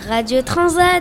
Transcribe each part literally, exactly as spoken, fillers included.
Radio Transat.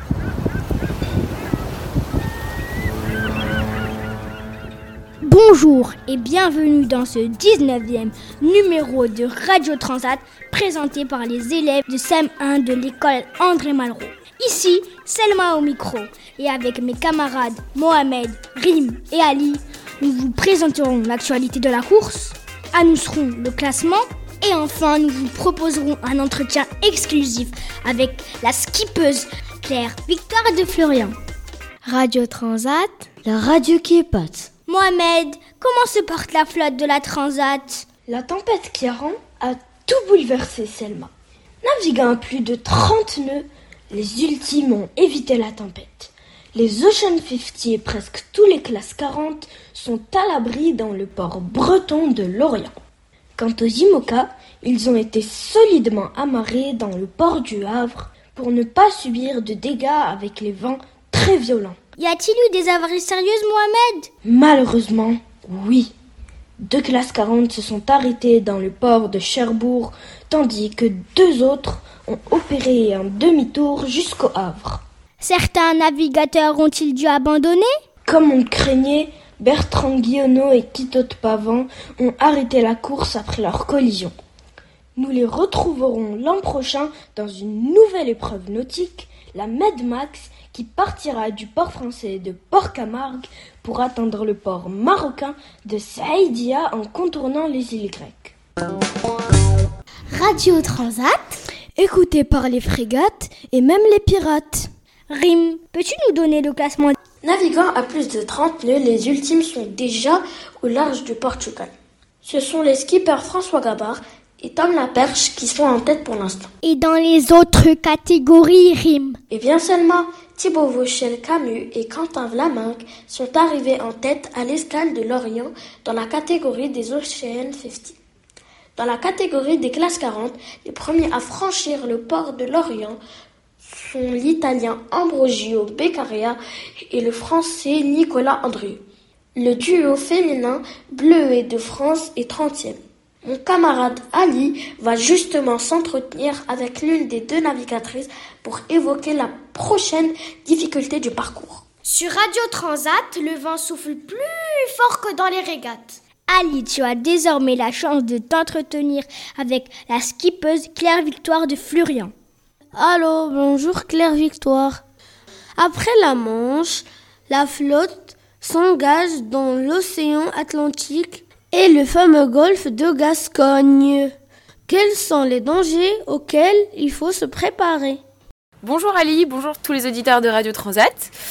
Bonjour et bienvenue dans ce dix-neuvième numéro de Radio Transat présenté par les élèves de C M un de l'école André Malraux. Ici, Selma au micro et avec mes camarades Mohamed, Rim et Ali, nous vous présenterons l'actualité de la course, annoncerons le classement et enfin nous vous proposerons un entretien exclusif avec la skippeuse Claire Victoire de Florian. Radio Transat, la radio qui épate. Mohamed, comment se porte la flotte de la Transat ? La tempête Kiaran a tout bouleversé, Selma. Naviguant à plus de trente nœuds, les ultimes ont évité la tempête. Les Ocean cinquante et presque tous les classes quarante sont à l'abri dans le port breton de Lorient. Quant aux IMOCA, ils ont été solidement amarrés dans le port du Havre pour ne pas subir de dégâts avec les vents très violents. Y a-t-il eu des avaries sérieuses, Mohamed ? Malheureusement, oui. Deux classes quarante se sont arrêtées dans le port de Cherbourg, tandis que deux autres ont opéré un demi-tour jusqu'au Havre. Certains navigateurs ont-ils dû abandonner ? Comme on le craignait, Bertrand Guillonneau et Tito Pavan ont arrêté la course après leur collision. Nous les retrouverons l'an prochain dans une nouvelle épreuve nautique, la Medmax, qui partira du port français de Port-Camargue pour atteindre le port marocain de Saïdia en contournant les îles grecques. Radio Transat, écoutée par les frégates et même les pirates. Rim, peux-tu nous donner le classement ? Naviguant à plus de trente nœuds, les ultimes sont déjà au large du Portugal. Ce sont les skippers François Gabard et Tom Laperche qui sont en tête pour l'instant. Et dans les autres catégories, Rim ? Eh bien seulement Thibaut Vauchel-Camus et Quentin Vlaminck sont arrivés en tête à l'escale de Lorient dans la catégorie des Ocean cinquante. Dans la catégorie des classes quarante, les premiers à franchir le port de Lorient sont l'Italien Ambrogio Beccaria et le Français Nicolas Andrieux. Le duo féminin Bleuet de France est trentième. Mon camarade Ali va justement s'entretenir avec l'une des deux navigatrices pour évoquer la prochaine difficulté du parcours. Sur Radio Transat, le vent souffle plus fort que dans les régates. Ali, tu as désormais la chance de t'entretenir avec la skippeuse Claire Victoire de Florian. Allô, bonjour Claire Victoire. Après la Manche, la flotte s'engage dans l'océan Atlantique et le fameux golfe de Gascogne. Quels sont les dangers auxquels il faut se préparer ? Bonjour Ali, bonjour tous les auditeurs de Radio Transat.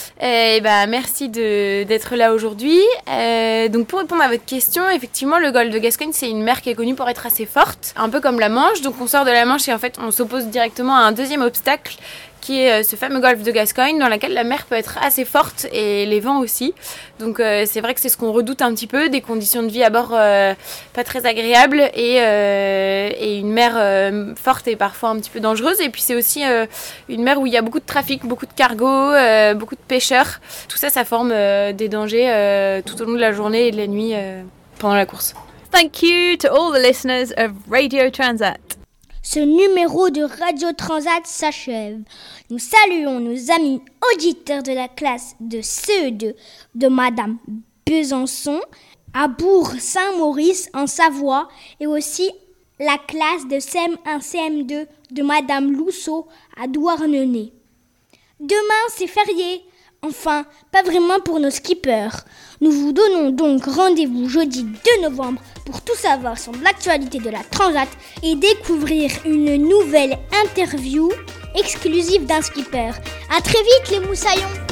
Et bah, merci de, d'être là aujourd'hui. Euh, donc pour répondre à votre question, effectivement le golfe de Gascogne c'est une mer qui est connue pour être assez forte, un peu comme la Manche. Donc on sort de la Manche et en fait on s'oppose directement à un deuxième obstacle qui est ce fameux golfe de Gascogne dans lequel la mer peut être assez forte et les vents aussi. Donc euh, c'est vrai que c'est ce qu'on redoute un petit peu, des conditions de vie à bord euh, pas très agréables et, euh, et une mer euh, forte et parfois un petit peu dangereuse. Et puis c'est aussi euh, une mer où il y a beaucoup de trafic, beaucoup de cargos, euh, beaucoup de pêcheurs. Tout ça, ça forme euh, des dangers euh, tout au long de la journée et de la nuit euh, pendant la course. Thank you to all the listeners of Radio Transat. Ce numéro de Radio Transat s'achève. Nous saluons nos amis auditeurs de la classe de C E deux de Madame Besançon à Bourg-Saint-Maurice en Savoie et aussi la classe de C M un C M deux de Madame Lousseau à Douarnenez. Demain, c'est férié. Enfin, pas vraiment pour nos skippers. Nous vous donnons donc rendez-vous jeudi deux novembre pour tout savoir sur l'actualité de la Transat et découvrir une nouvelle interview exclusive d'un skipper. À très vite les moussaillons!